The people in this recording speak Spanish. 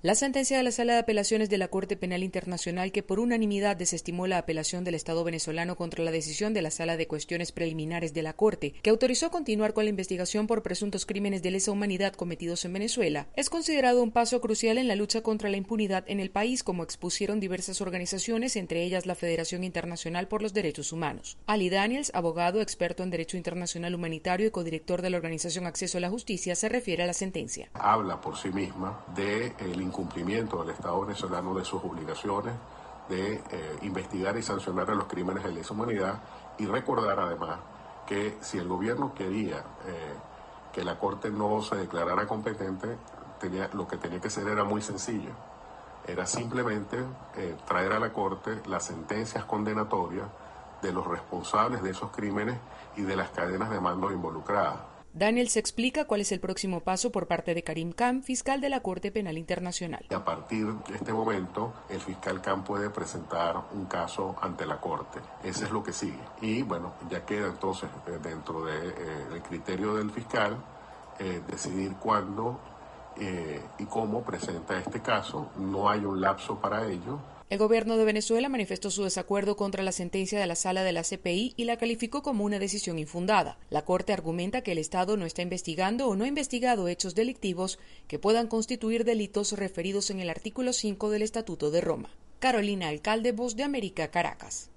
La sentencia de la Sala de Apelaciones de la Corte Penal Internacional, que por unanimidad desestimó la apelación del Estado venezolano contra la decisión de la Sala de Cuestiones Preliminares de la Corte, que autorizó continuar con la investigación por presuntos crímenes de lesa humanidad cometidos en Venezuela, es considerado un paso crucial en la lucha contra la impunidad en el país, como expusieron diversas organizaciones, entre ellas la Federación Internacional por los Derechos Humanos. Ali Daniels, abogado, experto en Derecho Internacional Humanitario y codirector de la organización Acceso a la Justicia, se refiere a la sentencia. Habla por sí misma del incumplimiento del Estado venezolano de sus obligaciones de investigar y sancionar a los crímenes de lesa humanidad, y recordar además que si el gobierno quería que la Corte no se declarara competente, lo que tenía que hacer era muy sencillo, era simplemente traer a la Corte las sentencias condenatorias de los responsables de esos crímenes y de las cadenas de mando involucradas. Daniels explica cuál es el próximo paso por parte de Karim Khan, fiscal de la Corte Penal Internacional. A partir de este momento, el fiscal Khan puede presentar un caso ante la Corte. Eso es lo que sigue. Y bueno, ya queda entonces dentro del criterio del fiscal decidir cuándo y cómo presenta este caso. No hay un lapso para ello. El gobierno de Venezuela manifestó su desacuerdo contra la sentencia de la Sala de la CPI y la calificó como una decisión infundada. La Corte argumenta que el Estado no está investigando o no ha investigado hechos delictivos que puedan constituir delitos referidos en el artículo 5 del Estatuto de Roma. Carolina Alcalde, Voz de América, Caracas.